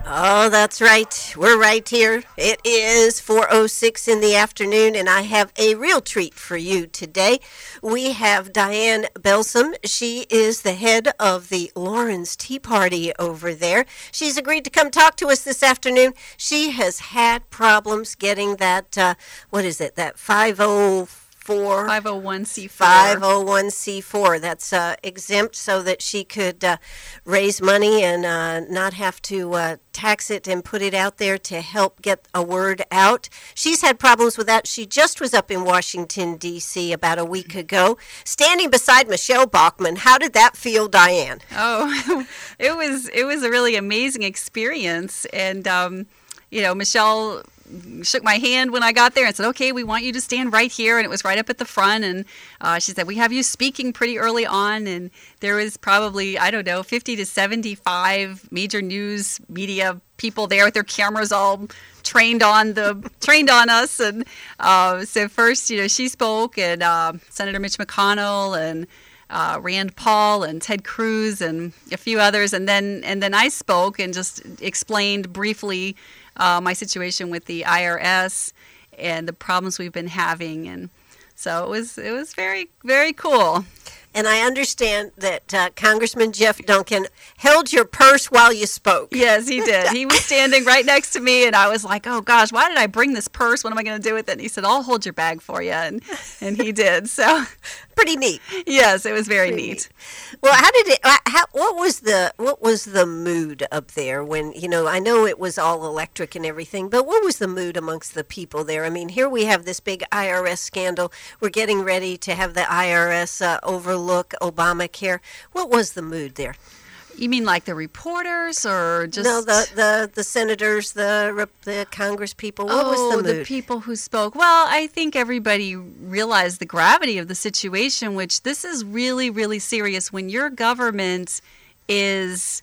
Oh, that's right. We're right here. It is 4:06 in the afternoon, and I have a real treat for you today. We have Diane Belsom. She is the head of the Lawrence Tea Party over there. She's agreed to come talk to us this afternoon. She has had problems getting that, what is it, that 501c4. 501c4. That's exempt so that she could raise money and not have to tax it and put it out there to help get a word out. She's had problems with that. She just was up in Washington, D.C. about a week ago, standing beside Michelle Bachmann. How did that feel, Diane? Oh, it was a really amazing experience. And, Michelle shook my hand when I got there and said, okay, we want you to stand right here. And it was right up at the front. And she said, we have you speaking pretty early on. And there was probably, 50 to 75 major news media people there with their cameras all trained on us. And so first, she spoke, and Senator Mitch McConnell and Rand Paul and Ted Cruz and a few others. And then I spoke and just explained briefly my situation with the IRS and the problems we've been having, and so it was very, very cool. And I understand that Congressman Jeff Duncan held your purse while you spoke. Yes, he did. He was standing right next to me, and I was like, oh, gosh, why did I bring this purse? What am I going to do with it? And he said, I'll hold your bag for you, and he did. So pretty neat. Yes, it was very neat. Well, what was the mood up there when, I know it was all electric and everything, but what was the mood amongst the people there? I mean, here we have this big IRS scandal. We're getting ready to have the IRS overlook Obamacare. What was the mood there? You mean like the reporters or just... No, the senators, the Congress people. What was the mood? The people who spoke. Well, I think everybody realized the gravity of the situation, which this is really, really serious when your government is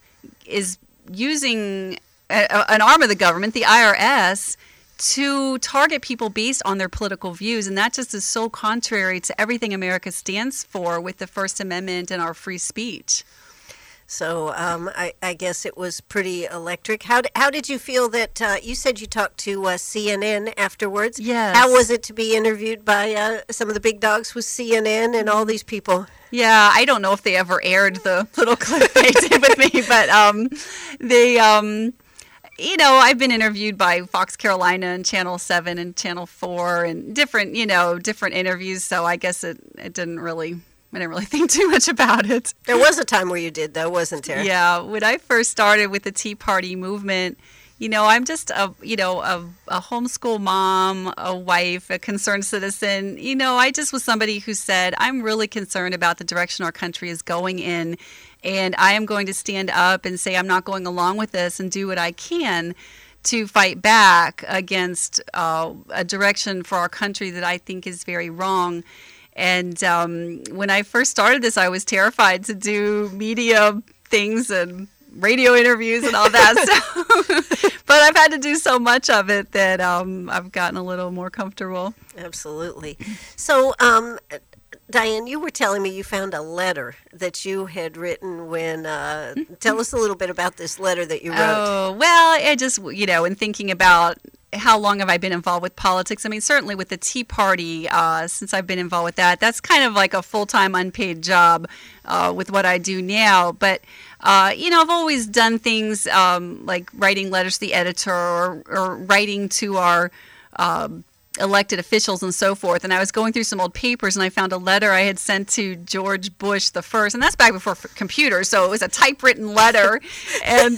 using an arm of the government, the IRS, to target people based on their political views. And that just is so contrary to everything America stands for with the First Amendment and our free speech. So I guess it was pretty electric. How did you feel that you said you talked to CNN afterwards? Yes. How was it to be interviewed by some of the big dogs with CNN and all these people? Yeah, I don't know if they ever aired the little clip they did with me, but I've been interviewed by Fox Carolina and Channel 7 and Channel 4 and different interviews, so I guess I didn't really think too much about it. There was a time where you did, though, wasn't there? Yeah, when I first started with the Tea Party movement, I'm just a homeschool mom, a wife, a concerned citizen. I just was somebody who said, I'm really concerned about the direction our country is going in, and I am going to stand up and say I'm not going along with this and do what I can to fight back against a direction for our country that I think is very wrong. And when I first started this, I was terrified to do media things and radio interviews and all that. But I've had to do so much of it that I've gotten a little more comfortable. Absolutely. So, Diane, you were telling me you found a letter that you had written when, tell us a little bit about this letter that you wrote. Oh, well, I just, in thinking about how long have I been involved with politics? I mean, certainly with the Tea Party, since I've been involved with that, that's kind of like a full-time unpaid job with what I do now. But, I've always done things like writing letters to the editor or writing to our elected officials and so forth. And I was going through some old papers and I found a letter I had sent to George Bush the first, and that's back before computers, so it was a typewritten letter. And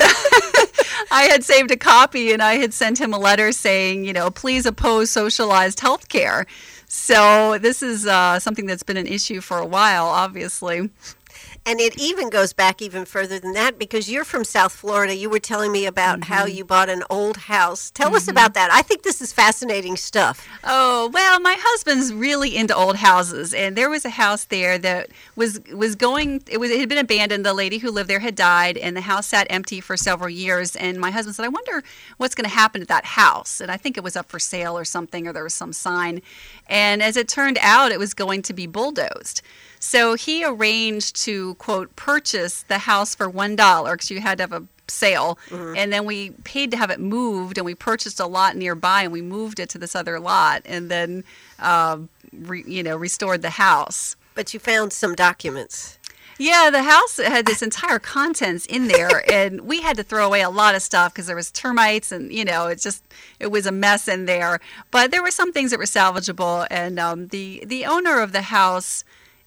I had saved a copy and I had sent him a letter saying, please oppose socialized health care. So this is something that's been an issue for a while, obviously. And it even goes back even further than that because you're from South Florida. You were telling me about how you bought an old house. Tell us about that. I think this is fascinating stuff. Oh, well, my husband's really into old houses. And there was a house there that was going, it had been abandoned. The lady who lived there had died and the house sat empty for several years. And my husband said, I wonder what's going to happen to that house. And I think it was up for sale or something, or there was some sign. And as it turned out, it was going to be bulldozed. So he arranged to quote, purchase the house for $1 because you had to have a sale. Mm-hmm. And then we paid to have it moved, and we purchased a lot nearby, and we moved it to this other lot, and then, restored the house. But you found some documents. Yeah, the house had this entire contents in there, and we had to throw away a lot of stuff because there was termites, and it was a mess in there. But there were some things that were salvageable, and the owner of the house,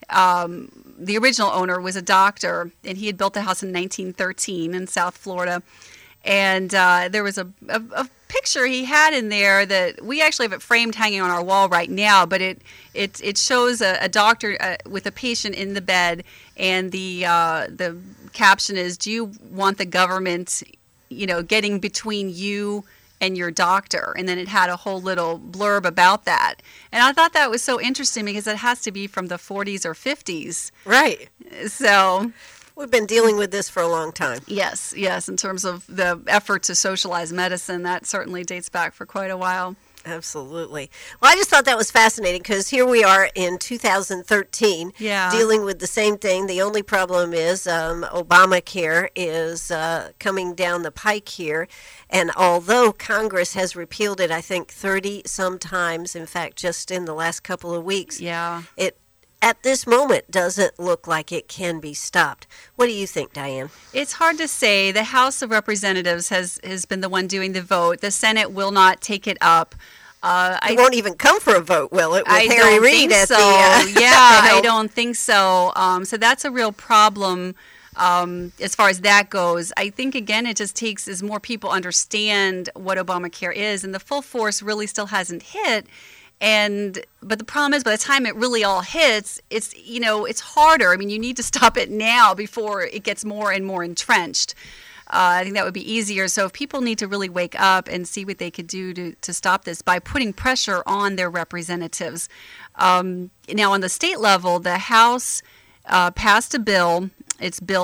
the original owner, was a doctor, and he had built the house in 1913 in South Florida. And there was a picture he had in there that we actually have it framed hanging on our wall right now, but it shows a doctor with a patient in the bed, and the caption is, "Do you want the government, getting between you and your doctor?" And then it had a whole little blurb about that. And I thought that was so interesting because it has to be from the 40s or 50s. Right. So we've been dealing with this for a long time. Yes. In terms of the effort to socialize medicine, that certainly dates back for quite a while. Absolutely. Well, I just thought that was fascinating because here we are in 2013 dealing with the same thing. The only problem is Obamacare is coming down the pike here. And although Congress has repealed it, I think 30 some times, in fact, just in the last couple of weeks, it at this moment doesn't look like it can be stopped. What do you think, Diane? It's hard to say. The House of Representatives has been the one doing the vote. The Senate will not take it up. It won't even come for a vote, will it? With I Harry don't Reid think at so. I don't think so. So that's a real problem as far as that goes. I think, again, it just takes as more people understand what Obamacare is, and the full force really still hasn't hit. But the problem is, by the time it really all hits, it's harder. I mean, you need to stop it now before it gets more and more entrenched. I think that would be easier. So if people need to really wake up and see what they could do to stop this by putting pressure on their representatives. Now, on the state level, the House passed a bill. It's Bill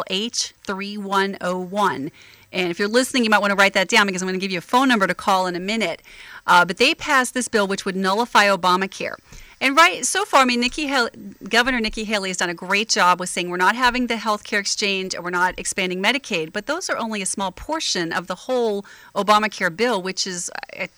H3101. And if you're listening, you might want to write that down because I'm going to give you a phone number to call in a minute. But they passed this bill which would nullify Obamacare. And so far, Governor Nikki Haley has done a great job with saying we're not having the health care exchange and we're not expanding Medicaid. But those are only a small portion of the whole Obamacare bill, which is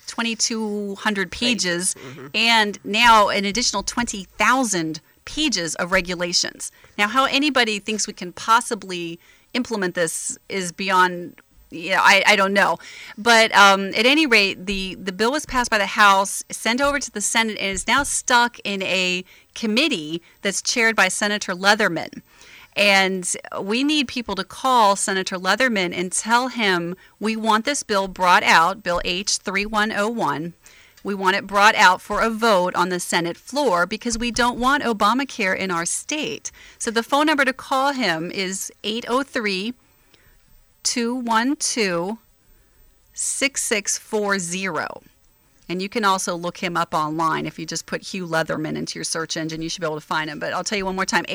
2,200 pages, and now an additional 20,000 pages of regulations. Now, how anybody thinks we can possibly implement this is beyond, I don't know. But at any rate, the bill was passed by the House, sent over to the Senate, and is now stuck in a committee that's chaired by Senator Leatherman. And we need people to call Senator Leatherman and tell him we want this bill brought out, Bill H3101. We want it brought out for a vote on the Senate floor because we don't want Obamacare in our state. So the phone number to call him is 803-212-6640. And you can also look him up online. If you just put Hugh Leatherman into your search engine, you should be able to find him. But I'll tell you one more time,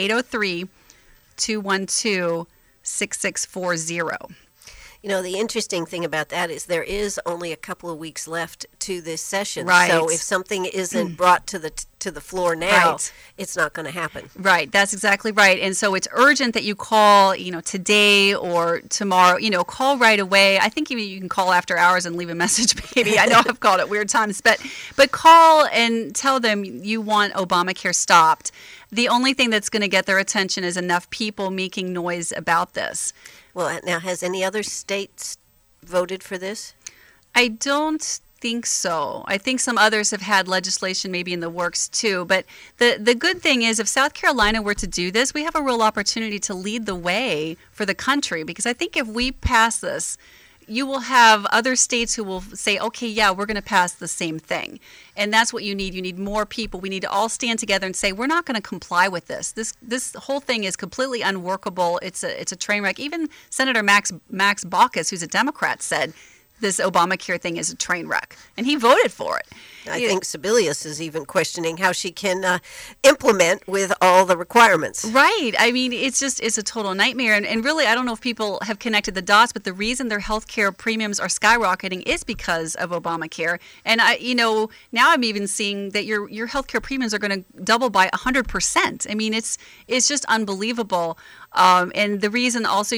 803-212-6640. The interesting thing about that is there is only a couple of weeks left to this session. Right. So if something isn't brought to the floor now, it's not going to happen. Right. That's exactly right. And so it's urgent that you call, today or tomorrow, call right away. I think you can call after hours and leave a message, maybe. I know I've called at weird times, but call and tell them you want Obamacare stopped. The only thing that's going to get their attention is enough people making noise about this. Well, now, has any other states voted for this? I don't think so. I think some others have had legislation maybe in the works too. But the good thing is if South Carolina were to do this, we have a real opportunity to lead the way for the country. Because I think if we pass this, you will have other states who will say, okay, yeah, we're going to pass the same thing. And that's what you need. You need more people. We need to all stand together and say, we're not going to comply with this. This whole thing is completely unworkable. It's a train wreck. Even Senator Max Baucus, who's a Democrat, said, this Obamacare thing is a train wreck, and he voted for it. I think Sebelius is even questioning how she can implement with all the requirements. Right. I mean, it's a total nightmare. And really, I don't know if people have connected the dots, but the reason their health care premiums are skyrocketing is because of Obamacare. And now I'm even seeing that your health care premiums are going to double by 100%. I mean, it's just unbelievable. And the reason also,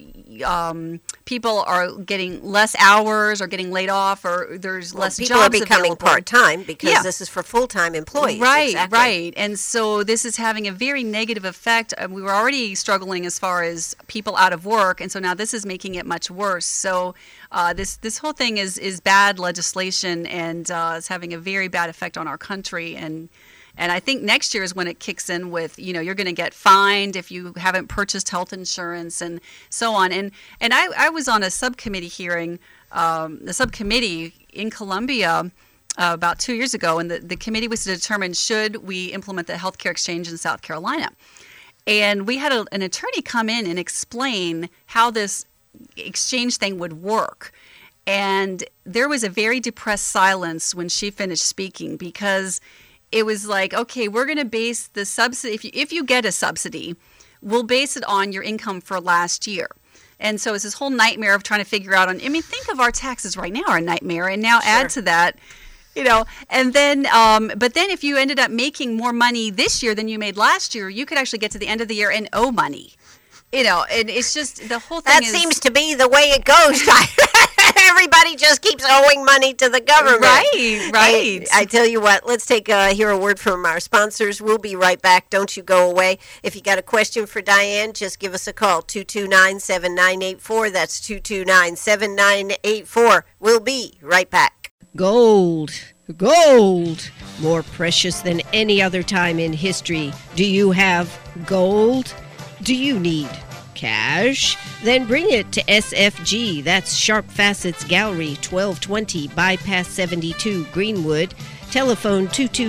people are getting less hours or getting laid off, or there's less people jobs are becoming available. part-time because this is for full-time employees. Right, exactly. right. And so this is having a very negative effect. We were already struggling as far as people out of work, and so now this is making it much worse. So this whole thing is bad legislation, and is having a very bad effect on our country. And I think next year is when it kicks in with, you're going to get fined if you haven't purchased health insurance and so on. And I was on a subcommittee hearing, the subcommittee in Columbia about 2 years ago, and the committee was to determine should we implement the healthcare exchange in South Carolina. And we had an attorney come in and explain how this exchange thing would work. And there was a very depressed silence when she finished speaking, because it was like, okay, we're going to base the subsidy. If you get a subsidy, we'll base it on your income for last year. And so it's this whole nightmare of trying to figure out think of our taxes right now are a nightmare. And now add to that, and then, but then if you ended up making more money this year than you made last year, you could actually get to the end of the year and owe money. And it's just the whole thing. That seems to be the way it goes. Everybody just keeps owing money to the government. Right. I tell you what, let's hear a word from our sponsors. We'll be right back. Don't you go away. If you got a question for Diane, just give us a call, 229-7984. That's 229-7984. We'll be right back. Gold. More precious than any other time in history. Do you have gold? Do you need cash? Then bring it to SFG. That's Sharp Facets Gallery, 1220 Bypass 72, Greenwood. Telephone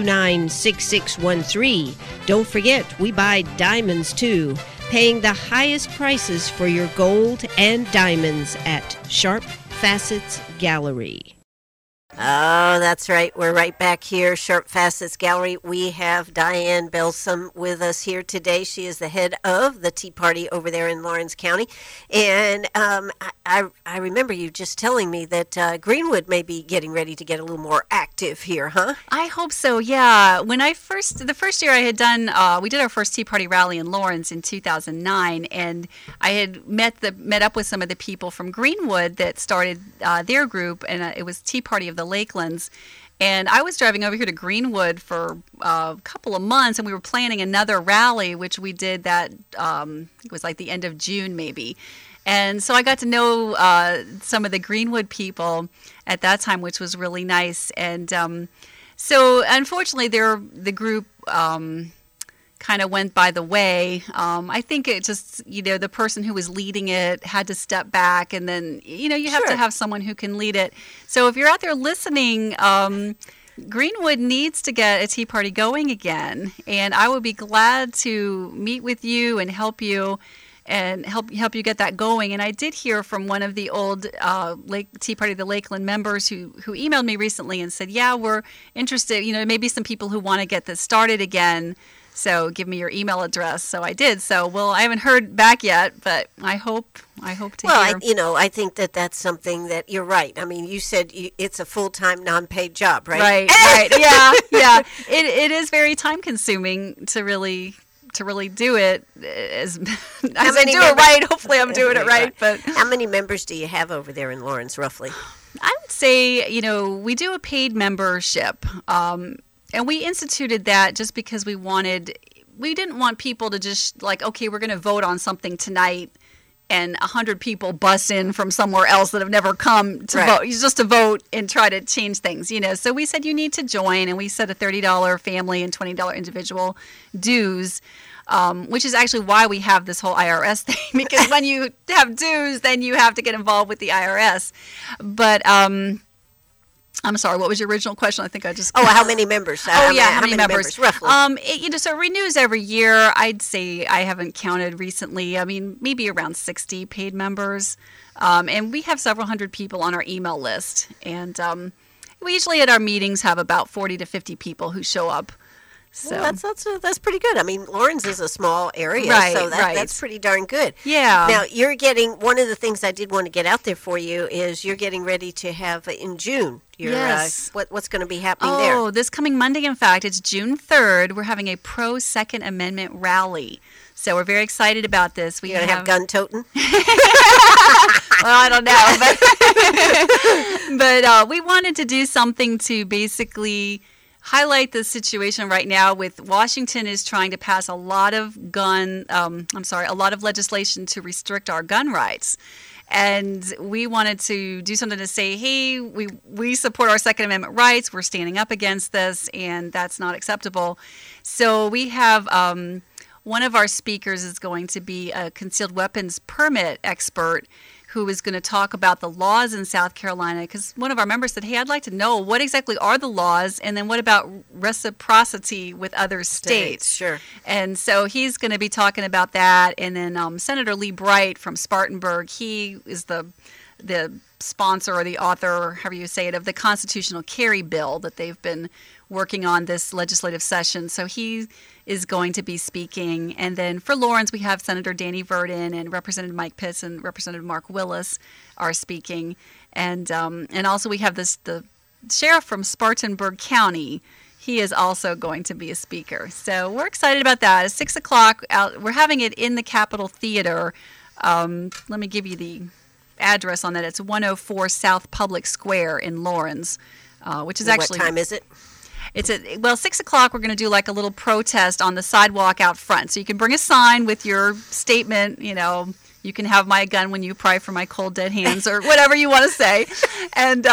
229-6613. Don't forget, we buy diamonds too. Paying the highest prices for your gold and diamonds at Sharp Facets Gallery. Oh, that's right. We're right back here, Sharp Facets Gallery. We have Diane Belsom with us here today. She is the head of the Tea Party over there in Lawrence County. And I remember you just telling me that Greenwood may be getting ready to get a little more active here, huh? I hope so, yeah. When the first year I had done, we did our first Tea Party rally in Lawrence in 2009, and I had met up with some of the people from Greenwood that started their group, and it was Tea Party of the Lakelands. And I was driving over here to Greenwood for a couple of months, and we were planning another rally, which we did that, it was like the end of June maybe. And so I got to know some of the Greenwood people at that time, which was really nice. And so unfortunately, the group kind of went by the way. I think it just, the person who was leading it had to step back, and then, you have to have someone who can lead it. So if you're out there listening, Greenwood needs to get a Tea Party going again, and I would be glad to meet with you and help you and help you get that going. And I did hear from one of the old Tea Party of the Lakeland members who emailed me recently and said, yeah, we're interested, maybe some people who want to get this started again. So give me your email address. So I did. So, I haven't heard back yet, but I hope to hear. Well, I think that's something that you're right. I mean, you said it's a full-time, non-paid job, right? Right. Yeah. It is very time-consuming to really do it as I do it right. Hopefully, I'm doing it right. But how many members do you have over there in Lawrence, roughly? I would say, we do a paid membership. And we instituted that just because we didn't want people to just okay, we're going to vote on something tonight, and 100 people bus in from somewhere else that have never come to vote, just to vote and try to change things, So we said you need to join, and we set a $30 family and $20 individual dues, which is actually why we have this whole IRS thing, because when you have dues, then you have to get involved with the IRS. But I'm sorry, what was your original question? I think I just... Oh, how many members? How many members? Roughly. So it renews every year. I'd say I haven't counted recently. I mean, maybe around 60 paid members. And we have several hundred people on our email list. And we usually at our meetings have about 40 to 50 people who show up. So well, that's pretty good. I mean, Lawrence is a small area, right, so right. that's pretty darn good. Yeah. Now, you're getting, one of the things I did want to get out there for you is you're getting ready to have in June. Yes. What's going to be happening there? Oh, this coming Monday, in fact, it's June 3rd. We're having a pro-Second Amendment rally. So we're very excited about this. You're going to have gun toting? Well, I don't know. But we wanted to do something to basically highlight the situation right now with Washington is trying to pass a lot of legislation to restrict our gun rights. And we wanted to do something to say, hey, we support our Second Amendment rights. We're standing up against this, and that's not acceptable. So we have one of our speakers is going to be a concealed weapons permit expert who is going to talk about the laws in South Carolina, because one of our members said, hey, I'd like to know what exactly are the laws, and then what about reciprocity with other states? Sure. And so he's going to be talking about that. And then Senator Lee Bright from Spartanburg, he is the sponsor or the author, or however you say it, of the constitutional carry bill that they've been working on this legislative session. So he is going to be speaking. And then for Lawrence, we have Senator Danny Verdin and Representative Mike Pitts and Representative Mark Willis are speaking. And also we have the sheriff from Spartanburg County. He is also going to be a speaker. So we're excited about that. It's 6 o'clock. We're having it in the Capitol Theater. Let me give you the address on that. It's 104 South Public Square in Lawrence, which is actually... What time is it? It's 6 o'clock. We're going to do like a little protest on the sidewalk out front. So you can bring a sign with your statement, you can have my gun when you pry for my cold dead hands or whatever you want to say. And,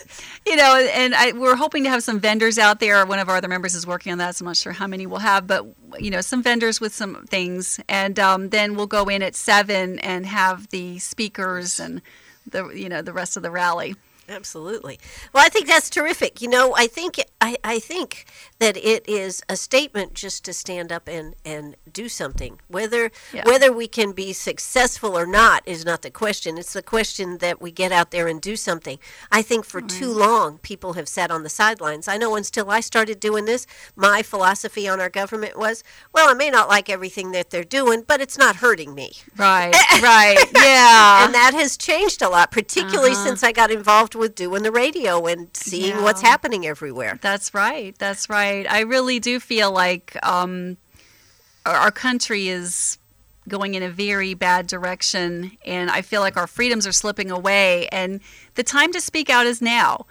we're hoping to have some vendors out there. One of our other members is working on that, so I'm not sure how many we'll have, but, some vendors with some things. And then we'll go in at 7 and have the speakers and the rest of the rally. Absolutely. Well, I think that's terrific. I think that it is a statement just to stand up and do something. Whether we can be successful or not is not the question. It's the question that we get out there and do something. I think for too long, people have sat on the sidelines. I know until I started doing this, my philosophy on our government was, well, I may not like everything that they're doing, but it's not hurting me. Right, yeah. And that has changed a lot, particularly since I got involved with doing the radio and seeing what's happening everywhere. That's right. I really do feel like our country is going in a very bad direction, and I feel like our freedoms are slipping away, and the time to speak out is now.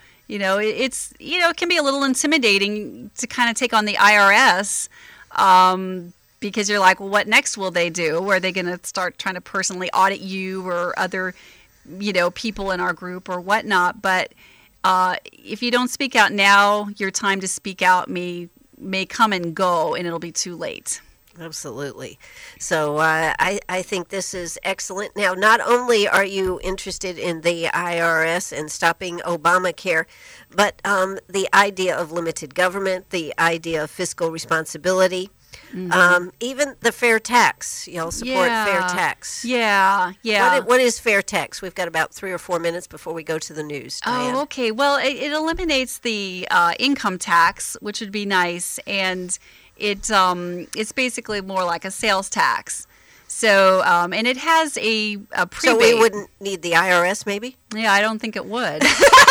It can be a little intimidating to kind of take on the IRS because you're like, well, what next will they do? Are they going to start trying to personally audit you or other people in our group or whatnot? But if you don't speak out now, your time to speak out may come and go, and it'll be too late. Absolutely. So I think this is excellent. Now, not only are you interested in the IRS and stopping Obamacare, but the idea of limited government, the idea of fiscal responsibility, even the fair tax. Y'all support fair tax. Yeah. What is fair tax? We've got about 3 or 4 minutes before we go to the news, Diane. Oh, okay. Well, it eliminates the income tax, which would be nice, and it's basically more like a sales tax. So, and it has a prebate. So we wouldn't need the IRS, maybe? Yeah, I don't think it would.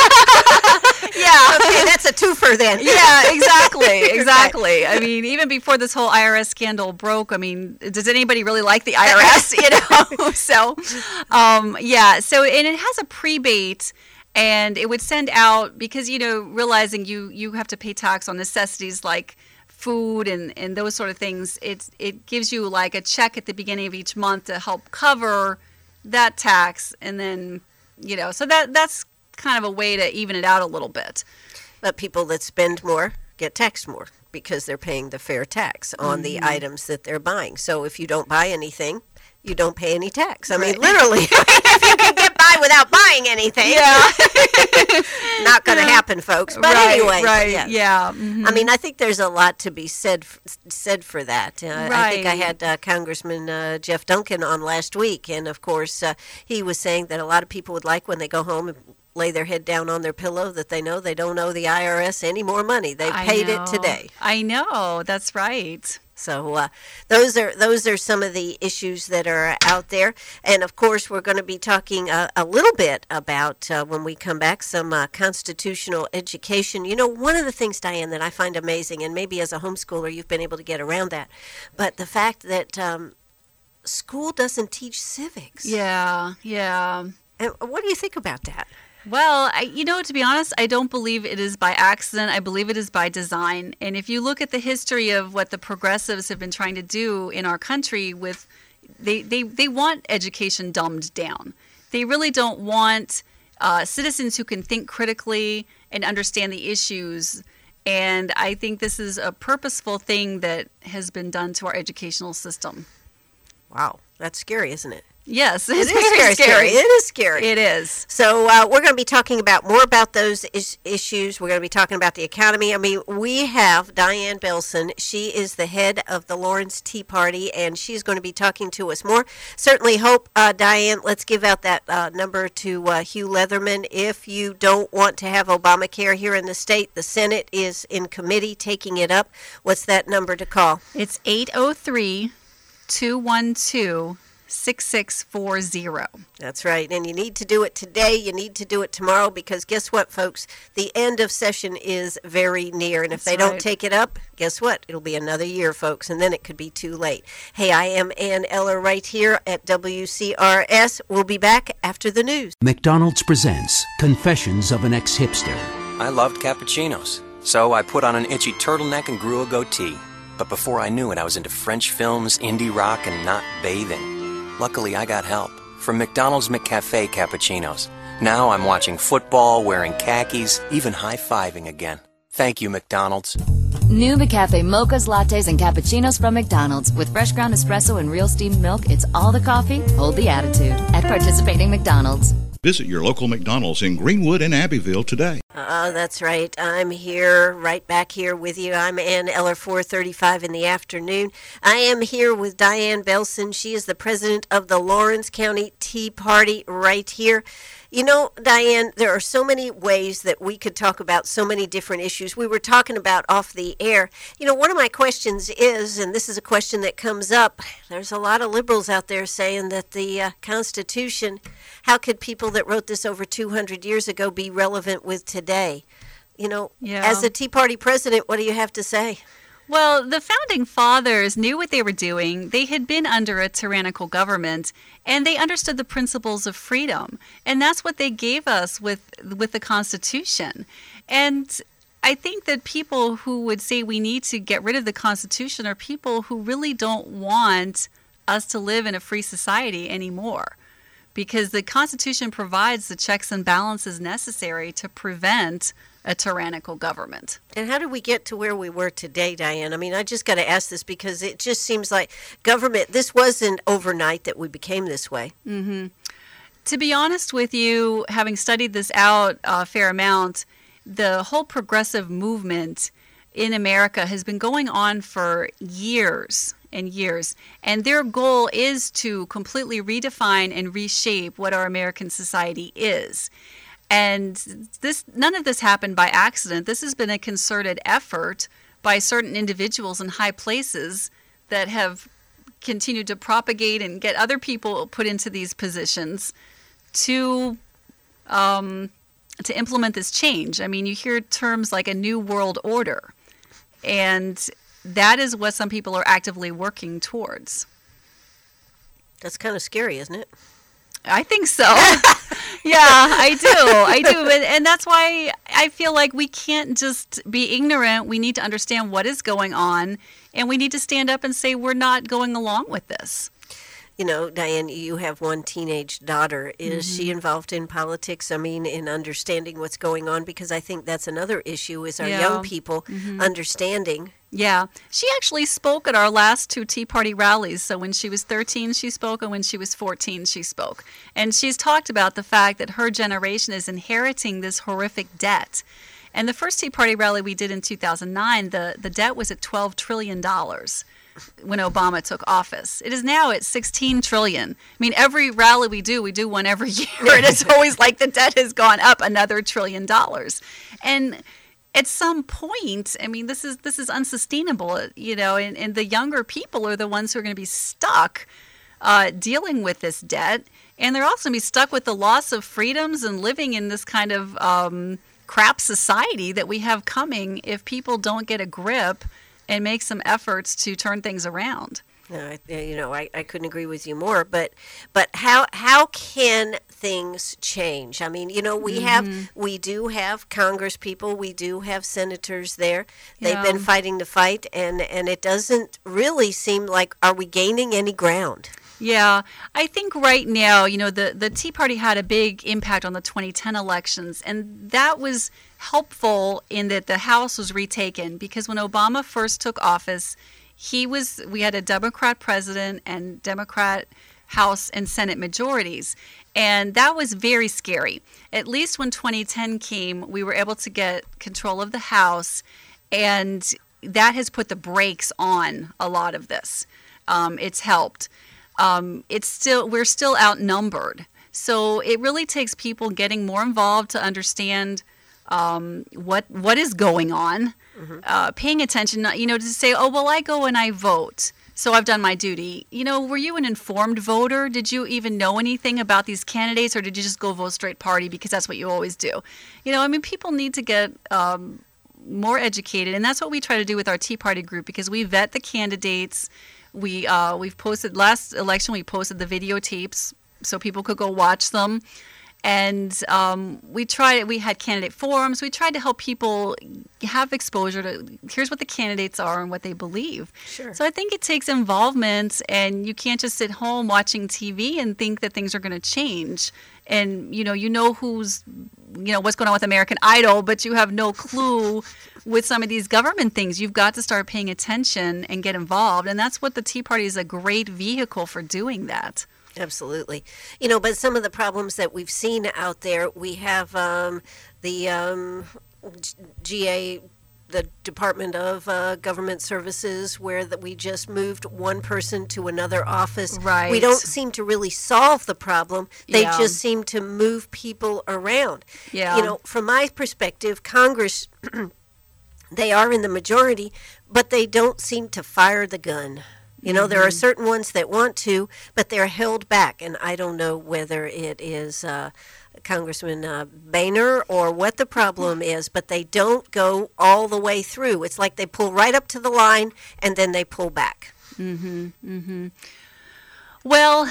Yeah, okay, that's a twofer then. Yeah, exactly. I mean, even before this whole IRS scandal broke, does anybody really like the IRS, So, so, and it has a prebate, and it would send out, because, realizing you have to pay tax on necessities like food and those sort of things, it gives you like a check at the beginning of each month to help cover that tax, and then, so that's kind of a way to even it out a little bit. But people that spend more get taxed more because they're paying the fair tax on the items that they're buying. So if you don't buy anything, you don't pay any tax. I mean, literally, if you can get by without buying anything, not going to happen, folks. But anyway, yeah. I mean, I think there's a lot to be said for that. I think I had Congressman Jeff Duncan on last week, and of course, he was saying that a lot of people would like when they go home and lay their head down on their pillow that they know they don't owe the IRS any more money. They've paid it today. I know, that's right. So those are some of the issues that are out there. And, of course, we're going to be talking a little bit about, when we come back, some constitutional education. You know, one of the things, Diane, that I find amazing, and maybe as a homeschooler you've been able to get around that, but the fact that school doesn't teach civics. Yeah. And what do you think about that? Well, to be honest, I don't believe it is by accident. I believe it is by design. And if you look at the history of what the progressives have been trying to do in our country with, they want education dumbed down. They really don't want citizens who can think critically and understand the issues. And I think this is a purposeful thing that has been done to our educational system. Wow, that's scary, isn't it? Yes, it is very scary. It is scary. It is. So we're going to be talking about more about those issues. We're going to be talking about the economy. I mean, we have Diane Belson. She is the head of the Lawrence Tea Party, and she's going to be talking to us more. Certainly hope, Diane, let's give out that number to Hugh Leatherman. If you don't want to have Obamacare here in the state, the Senate is in committee taking it up. What's that number to call? It's 803-212-6640. That's right. And you need to do it today. You need to do it tomorrow because guess what, folks? The end of session is very near. And if they don't take it up, guess what? It'll be another year, folks, and then it could be too late. Hey, I am Ann Eller right here at WCRS. We'll be back after the news. McDonald's presents Confessions of an Ex-Hipster. I loved cappuccinos, so I put on an itchy turtleneck and grew a goatee. But before I knew it, I was into French films, indie rock, and not bathing. Luckily, I got help from McDonald's McCafe cappuccinos. Now I'm watching football, wearing khakis, even high-fiving again. Thank you, McDonald's. New McCafe mochas, lattes, and cappuccinos from McDonald's. With fresh ground espresso and real steamed milk, it's all the coffee, hold the attitude. At participating McDonald's. Visit your local McDonald's in Greenwood and Abbeville today. That's right. I'm here, right back here with you. I'm Ann Eller, 4:35 in the afternoon. I am here with Diane Belson. She is the president of the Lawrence County Tea Party right here. You know, Diane, there are so many ways that we could talk about so many different issues. We were talking about off the air. You know, one of my questions is, and this is a question that comes up, there's a lot of liberals out there saying that the Constitution, how could people that wrote this over 200 years ago be relevant with today? You know, as a Tea Party president, what do you have to say? Well, the Founding Fathers knew what they were doing. They had been under a tyrannical government, and they understood the principles of freedom. And that's what they gave us with the Constitution. And I think that people who would say we need to get rid of the Constitution are people who really don't want us to live in a free society anymore, because the Constitution provides the checks and balances necessary to prevent a tyrannical government. And how did we get to where we were today, Diane? I mean, I just got to ask this because it just seems like government, this wasn't overnight that we became this way. Mm-hmm. To be honest with you, having studied this out a fair amount, the whole progressive movement in America has been going on for years and years. And their goal is to completely redefine and reshape what our American society is. And none of this happened by accident. This has been a concerted effort by certain individuals in high places that have continued to propagate and get other people put into these positions to implement this change. I mean, you hear terms like a new world order, and that is what some people are actively working towards. That's kind of scary, isn't it? I think so. Yeah, I do. And that's why I feel like we can't just be ignorant. We need to understand what is going on, and we need to stand up and say we're not going along with this. You know, Diane, you have one teenage daughter. Is she involved in politics? I mean, in understanding what's going on? Because I think that's another issue is our young people understanding Yeah. She actually spoke at our last 2 Tea Party rallies. So when she was 13, she spoke, and when she was 14, she spoke. And she's talked about the fact that her generation is inheriting this horrific debt. And the first Tea Party rally we did in 2009, the debt was at $12 trillion when Obama took office. It is now at $16 trillion. I mean, every rally we do one every year. And it's always like the debt has gone up another $1 trillion. And at some point, I mean, this is unsustainable, and the younger people are the ones who are going to be stuck dealing with this debt. And they're also going to be stuck with the loss of freedoms and living in this kind of crap society that we have coming if people don't get a grip and make some efforts to turn things around. No, I couldn't agree with you more. But how can things change? I mean, we do have Congress people, we do have senators there. They've been fighting the fight, and it doesn't really seem like, are we gaining any ground? Yeah, I think right now, the Tea Party had a big impact on the 2010 elections, and that was helpful in that the House was retaken, because when Obama first took office, we had a Democrat president and Democrat House and Senate majorities. And that was very scary. At least when 2010 came, we were able to get control of the House, and that has put the brakes on a lot of this. It's helped. We're still outnumbered. So it really takes people getting more involved to understand what is going on. Paying attention, to say, oh, well, I go and I vote, so I've done my duty. Were you an informed voter? Did you even know anything about these candidates, or did you just go vote straight party because that's what you always do? People need to get more educated, and that's what we try to do with our Tea Party group, because we vet the candidates. We've posted, last election, we posted the videotapes so people could go watch them. And we had candidate forums. We tried to help people have exposure to, here's what the candidates are and what they believe. Sure. So I think it takes involvement, and you can't just sit home watching TV and think that things are going to change. And, who's, what's going on with American Idol, but you have no clue with some of these government things. You've got to start paying attention and get involved. And that's what the Tea Party is, a great vehicle for doing that. Absolutely. But some of the problems that we've seen out there, we have the GA, the Department of Government Services, where we just moved one person to another office. Right. We don't seem to really solve the problem. They just seem to move people around. Yeah. From my perspective, Congress, they are in the majority, but they don't seem to fire the gun. There are certain ones that want to, but they're held back. And I don't know whether it is Congressman Boehner or what the problem is, but they don't go all the way through. It's like they pull right up to the line and then they pull back. Well,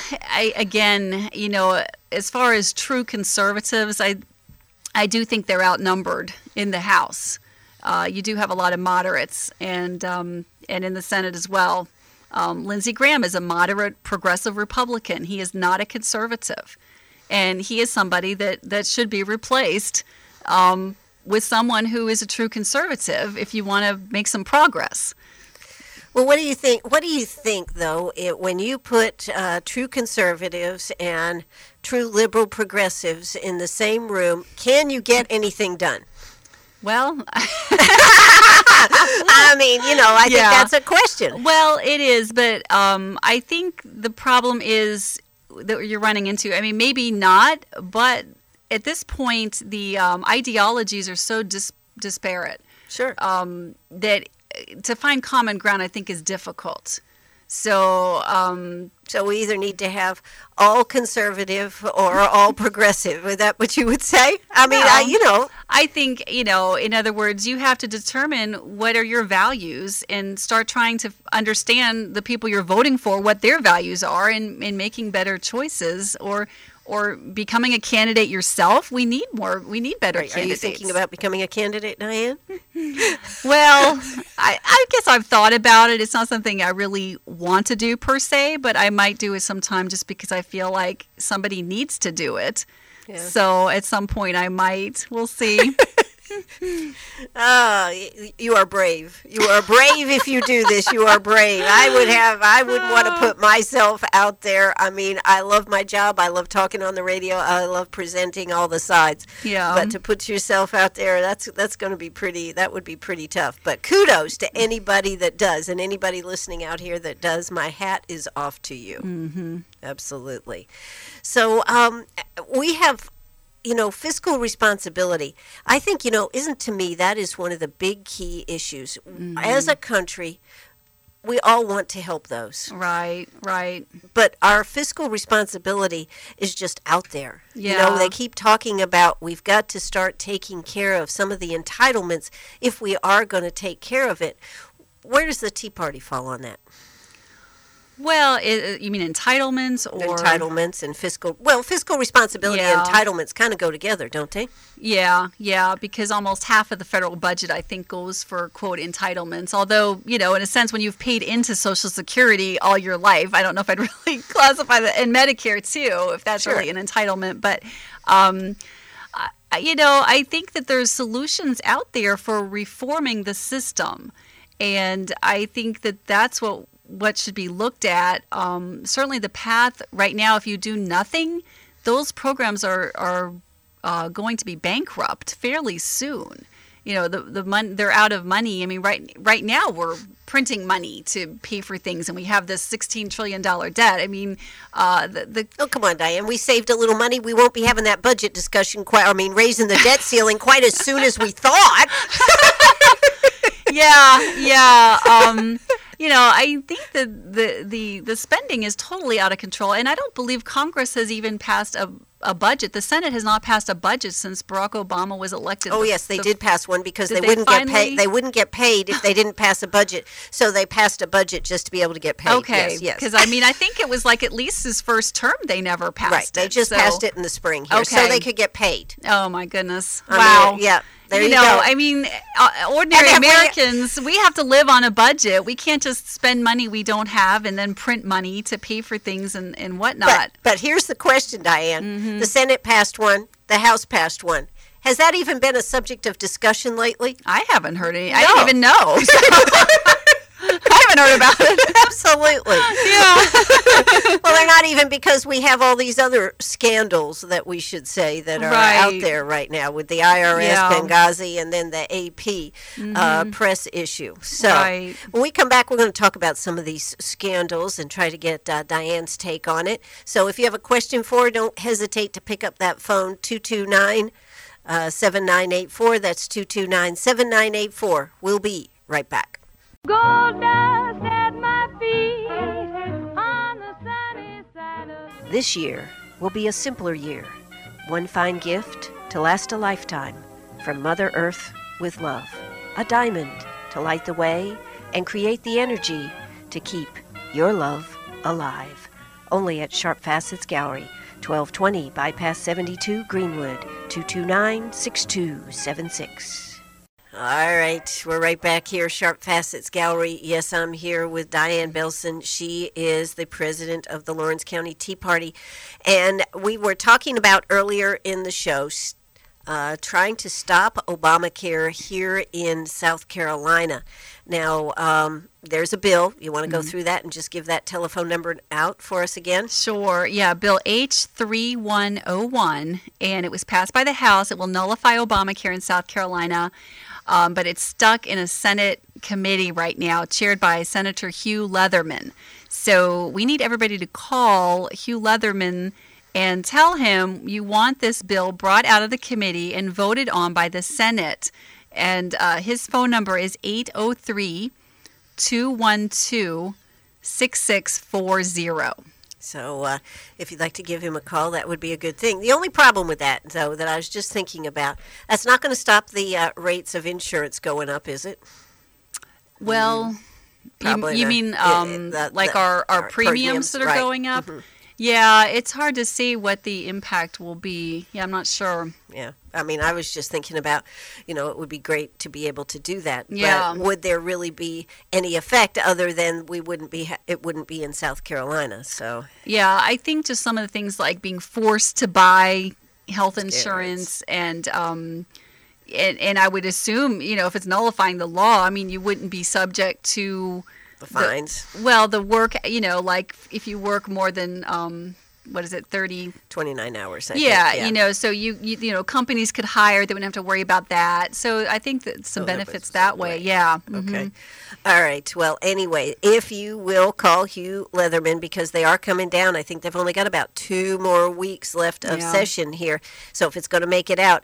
as far as true conservatives, I do think they're outnumbered in the House. You do have a lot of moderates, and in the Senate as well. Lindsey Graham is a moderate progressive Republican. He is not a conservative. And he is somebody that should be replaced with someone who is a true conservative if you want to make some progress. Well, what do you think? What do you think, though, when you put true conservatives and true liberal progressives in the same room, can you get anything done? Well, I think that's a question. Well, it is, but I think the problem is that you're running into, maybe not, but at this point, the ideologies are so disparate. Sure. That to find common ground, I think, is difficult. So we either need to have all conservative or all progressive. Is that what you would say? I think, in other words, you have to determine what are your values and start trying to understand the people you're voting for, what their values are, and making better choices, or becoming a candidate yourself. We need better candidates. Are you thinking about becoming a candidate, Diane? Well, I guess I've thought about it. It's not something I really want to do per se, but I might do it sometime just because I feel like somebody needs to do it. Yeah. So at some point I might. We'll see. You are brave. You are brave if you do this. You are brave. I would want to put myself out there. I mean, I love my job. I love talking on the radio. I love presenting all the sides. Yeah. But to put yourself out there, that's going to be pretty. That would be pretty tough. But kudos to anybody that does, and anybody listening out here that does. My hat is off to you. Mm-hmm. Absolutely. So we have, fiscal responsibility. I think, isn't to me that is one of the big key issues. Mm-hmm. As a country, we all want to help those. Right. But our fiscal responsibility is just out there. Yeah. They keep talking about we've got to start taking care of some of the entitlements if we are going to take care of it. Where does the Tea Party fall on that? Well, you mean entitlements or entitlements and fiscal responsibility and entitlements kind of go together, don't they? Yeah, because almost half of the federal budget, I think, goes for, quote, entitlements. Although, in a sense, when you've paid into Social Security all your life, I don't know if I'd really classify that, and Medicare, too, if that's really an entitlement. But, I think that there's solutions out there for reforming the system. And I think that that's what should be looked at. Certainly the path right now, if you do nothing, those programs are going to be bankrupt fairly soon. The money, they're out of money. I mean, right now we're printing money to pay for things, and we have this $16 trillion debt. I mean, oh, come on, Diane. We saved a little money. We won't be having that budget discussion raising the debt ceiling quite as soon as we thought. Yeah. I think that the spending is totally out of control, and I don't believe Congress has even passed a budget. The Senate has not passed a budget since Barack Obama was elected. Oh, yes, they did pass one because they wouldn't get paid. They wouldn't get paid if they didn't pass a budget. So they passed a budget just to be able to get paid. Okay, yes. Because I think it was at least his first term they never passed. Right, they just passed it in the spring here, so they could get paid. Oh my goodness! Wow. Yeah. There you go. I mean, ordinary Americans, we have to live on a budget. We can't just spend money we don't have and then print money to pay for things and whatnot. But here's the question, Diane. Mm-hmm. The Senate passed one. The House passed one. Has that even been a subject of discussion lately? I haven't heard any. No. I didn't even know. I haven't heard about it. Absolutely. Yeah. Well, they're not even, because we have all these other scandals that we should say that are out there right now with the IRS, Benghazi, and then the AP press issue. So when we come back, we're going to talk about some of these scandals and try to get Diane's take on it. So if you have a question for her, don't hesitate to pick up that phone, 229-7984. That's 229-7984. We'll be right back. Gold dust at my feet on the sunny side of... This year will be a simpler year. One fine gift to last a lifetime from Mother Earth with love. A diamond to light the way and create the energy to keep your love alive. Only at Sharp Facets Gallery, 1220 Bypass 72 Greenwood, 229-6276. All right, we're right back here, Sharp Facets Gallery. Yes, I'm here with Diane Belson. She is the president of the Lawrence County Tea Party. And we were talking about earlier in the show trying to stop Obamacare here in South Carolina. Now, there's a bill. You want to go through that and just give that telephone number out for us again? Sure. Yeah, Bill H3101, and it was passed by the House. It will nullify Obamacare in South Carolina. But it's stuck in a Senate committee right now, chaired by Senator Hugh Leatherman. So we need everybody to call Hugh Leatherman and tell him you want this bill brought out of the committee and voted on by the Senate. And his phone number is 803-212-6640. So if you'd like to give him a call, that would be a good thing. The only problem with that, though, that I was just thinking about, that's not going to stop the rates of insurance going up, is it? Well, you mean our premiums that are going up? Mm-hmm. Yeah, it's hard to see what the impact will be. Yeah, I'm not sure. Yeah. I mean, I was just thinking about, it would be great to be able to do that. Yeah. But would there really be any effect other than it wouldn't be in South Carolina? So. Yeah, I think just some of the things like being forced to buy health insurance and and I would assume, if it's nullifying the law, I mean, you wouldn't be subject to The fines. the work, like if you work more than, 30? 29 hours. I Yeah, think. so you companies could hire, they wouldn't have to worry about that. So I think that some benefits that way. Yeah. Okay. All right. Well, anyway, if you will call Hugh Leatherman, because they are coming down. I think they've only got about 2 more weeks left of session here. So if it's going to make it out,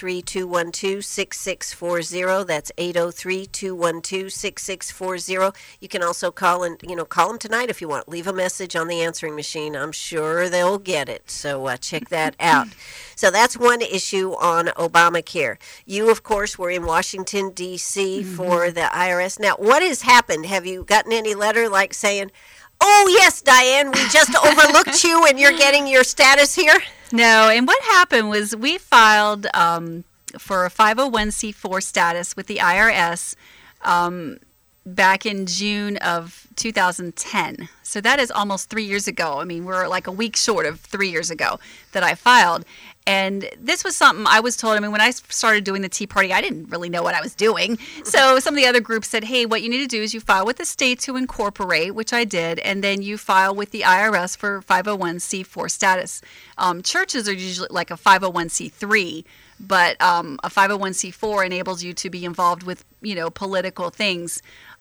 803-212-6640. That's 803-212-6640. You can also call and, call them tonight if you want. Leave a message on the answering machine. I'm sure they'll get it. So check that out. So that's one issue on Obamacare. You, of course, were in Washington, D.C. for the IRS. Now, what has happened? Have you gotten any letter like saying, oh, yes, Diane, we just overlooked you and you're getting your status here? No, and what happened was we filed for a 501c4 status with the IRS back in June of 2010. So that is almost 3 years ago. I mean, we're like a week short of 3 years ago that I filed. And this was something I was told. I mean, when I started doing the Tea Party, I didn't really know what I was doing. So some of the other groups said, hey, what you need to do is you file with the state to incorporate, which I did, and then you file with the IRS for 501c4 status. Churches are usually like a 501c3, but a 501c4 enables you to be involved with, political things.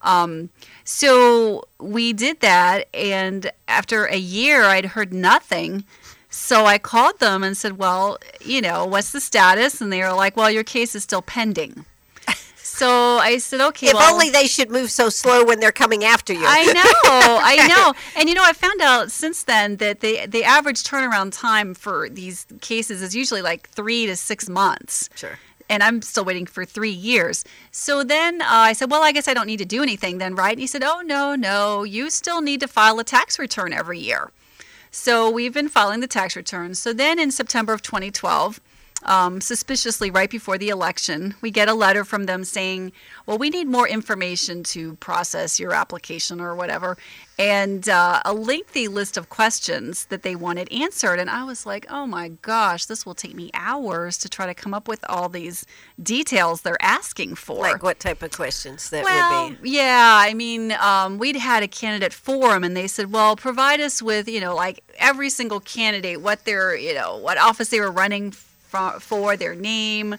So we did that, and after a year, I'd heard nothing. So I called them and said, well, what's the status? And they were like, well, your case is still pending. So I said, okay, If only they should move so slow when they're coming after you. I know. And, I found out since then that the average turnaround time for these cases is usually like 3 to 6 months. Sure. And I'm still waiting for 3 years. So then I said, well, I guess I don't need to do anything then, right? And he said, oh, no, you still need to file a tax return every year. So we've been filing the tax returns. So then in September of 2012, suspiciously right before the election, we get a letter from them saying, well, we need more information to process your application or whatever, and a lengthy list of questions that they wanted answered. And I was like, oh my gosh, this will take me hours to try to come up with all these details they're asking for. Like what type of questions that would be? Yeah, I mean, we'd had a candidate forum, and they said, well, provide us with, like every single candidate, what their, what office they were running for, their name,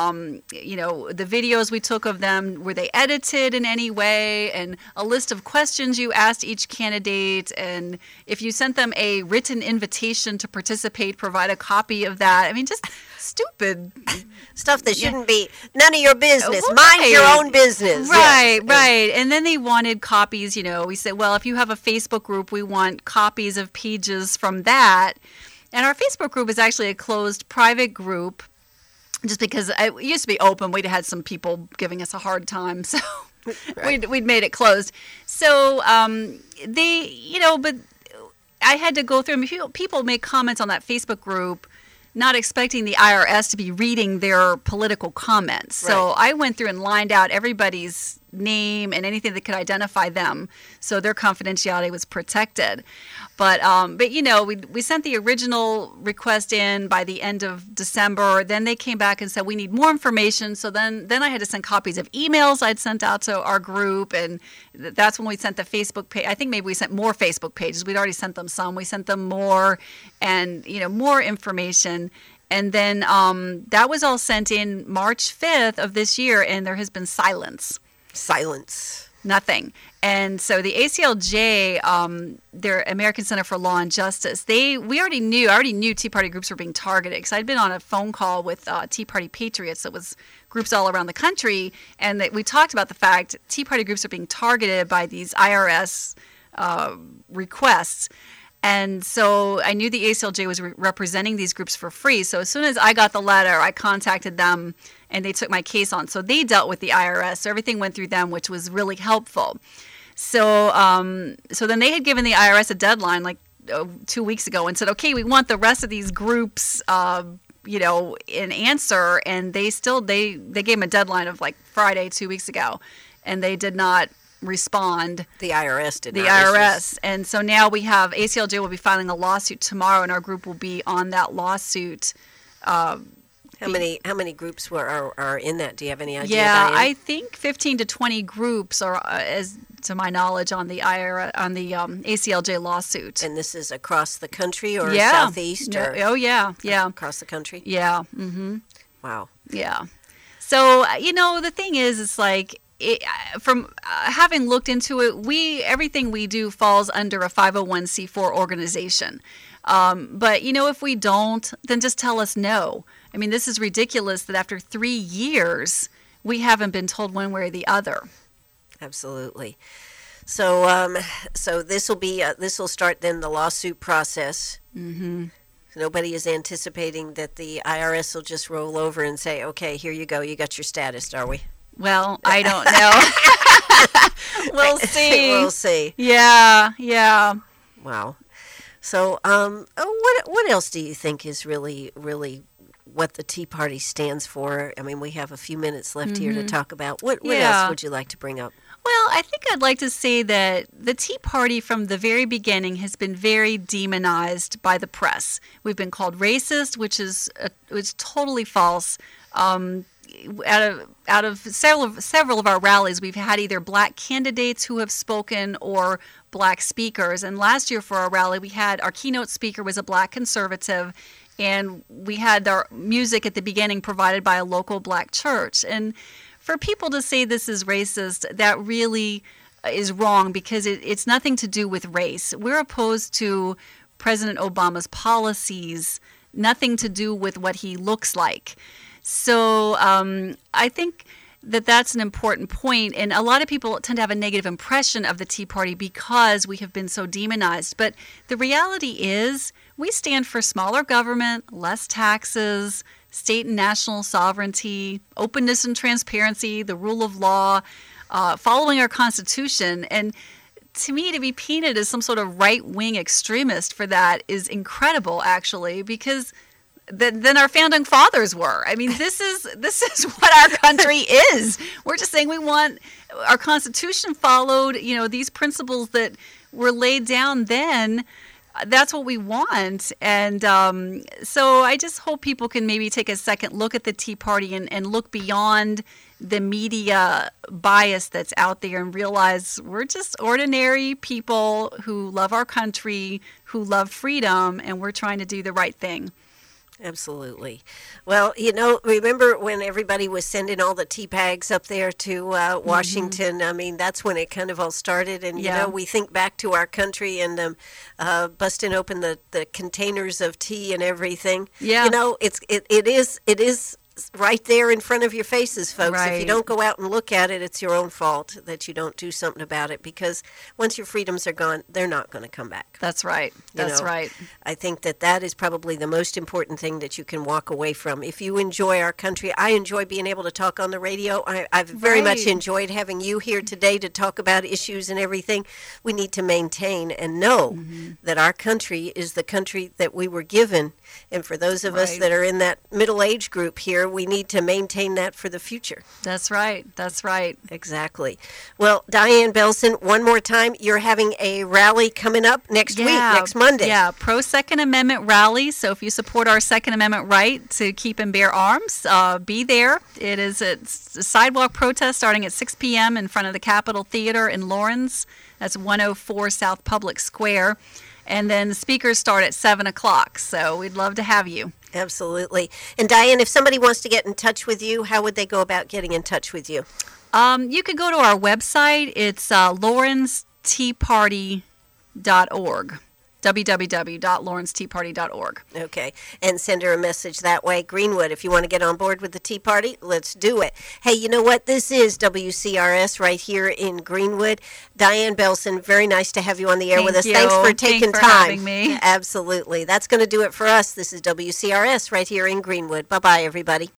the videos we took of them, were they edited in any way, and a list of questions you asked each candidate, and if you sent them a written invitation to participate, provide a copy of that. I mean, just stupid stuff that shouldn't be none of your business. Mind your own business. Right. And then they wanted copies, we said, well, if you have a Facebook group, we want copies of pages from that. And our Facebook group is actually a closed private group, just because it used to be open. We'd had some people giving us a hard time, so we'd made it closed. So but I had to go through them. People make comments on that Facebook group, not expecting the IRS to be reading their political comments. So I went through and lined out everybody's name and anything that could identify them, so their confidentiality was protected. But we sent the original request in by the end of December. Then they came back and said we need more information. So then I had to send copies of emails I'd sent out to our group, and that's when we sent the Facebook page. I think maybe we sent more Facebook pages. We'd already sent them some. We sent them more, and more information. And then that was all sent in March 5th of this year, and there has been silence. Nothing. And so the ACLJ, their American Center for Law and Justice, I already knew Tea Party groups were being targeted, because I'd been on a phone call with Tea Party Patriots that was groups all around the country, and that we talked about the fact Tea Party groups are being targeted by these IRS requests. And so I knew the ACLJ was representing these groups for free. So as soon as I got the letter, I contacted them, and they took my case on. So they dealt with the IRS. So everything went through them, which was really helpful. So then they had given the IRS a deadline like 2 weeks ago and said, okay, we want the rest of these groups, in answer. And they gave them a deadline of like Friday 2 weeks ago, and they did not respond. The IRS did not. The IRS. And so now we have ACLJ will be filing a lawsuit tomorrow, and our group will be on that lawsuit How many groups are in that? Do you have any idea? Yeah, Diane? I think 15 to 20 groups are, as to my knowledge, on the ACLJ lawsuit. And this is across the country or Yeah. southeast? No, Or oh yeah, yeah, across the country? yeah. Mm-hmm. Wow. Yeah. So, the thing is, it's like, from having looked into it, everything we do falls under a 501c4 organization. But, if we don't, then just tell us no. I mean, this is ridiculous that after 3 years, we haven't been told one way or the other. Absolutely. So, so this will start then the lawsuit process. Mm-hmm. Nobody is anticipating that the IRS will just roll over and say, "Okay, here you go. You got your status." Are we? Well, I don't know. We'll see. We'll see. Yeah, yeah. Wow. So, what else do you think is really what the Tea Party stands for? I mean, we have a few minutes left here to talk about. What else would you like to bring up? Well, I think I'd like to say that the Tea Party from the very beginning has been very demonized by the press. We've been called racist, which is totally false. Out of several of our rallies, we've had either black candidates who have spoken or black speakers. And last year for our rally, we had our keynote speaker was a black conservative, and we had our music at the beginning provided by a local black church. And for people to say this is racist, that really is wrong, because it's nothing to do with race. We're opposed to President Obama's policies, nothing to do with what he looks like. So I think that's an important point. And a lot of people tend to have a negative impression of the Tea Party because we have been so demonized. But the reality is we stand for smaller government, less taxes, state and national sovereignty, openness and transparency, the rule of law, following our Constitution. And to me, to be painted as some sort of right-wing extremist for that is incredible, actually, because than our founding fathers were. I mean, this is what our country is. We're just saying we want our Constitution followed. These principles that were laid down then. That's what we want. And so I just hope people can maybe take a second look at the Tea Party and look beyond the media bias that's out there and realize we're just ordinary people who love our country, who love freedom, and we're trying to do the right thing. Absolutely. Well, remember when everybody was sending all the tea bags up there to Washington? Mm-hmm. I mean, that's when it kind of all started. And, we think back to our country and busting open the containers of tea and everything. Yeah. It is right there in front of your faces, folks. Right. If you don't go out and look at it, it's your own fault that you don't do something about it, because once your freedoms are gone, they're not going to come back. That's right. That's right. I think that is probably the most important thing that you can walk away from. If you enjoy our country, I enjoy being able to talk on the radio. I've very much enjoyed having you here today to talk about issues and everything. We need to maintain and know that our country is the country that we were given. And for those of us that are in that middle age group here, we need to maintain that for the future. That's right. That's right. Exactly. Well, Diane Belson, one more time, you're having a rally coming up next week, next Monday. Yeah, pro-Second Amendment rally. So if you support our Second Amendment right to keep and bear arms, be there. It's a sidewalk protest starting at 6 p.m. in front of the Capitol Theater in Lawrence. That's 104 South Public Square. And then the speakers start at 7 o'clock. So we'd love to have you. Absolutely. And Diane, if somebody wants to get in touch with you, how would they go about getting in touch with you? You could go to our website. It's lawrenceteaparty.org. www.lawrenceteaparty.org. Okay, and send her a message that way. Greenwood, if you want to get on board with the Tea Party, let's do it. Hey, you know what? This is WCRS right here in Greenwood. Diane Belson, very nice to have you on the air with us. Thanks for taking time. Having me. Absolutely. That's going to do it for us. This is WCRS right here in Greenwood. Bye-bye, everybody.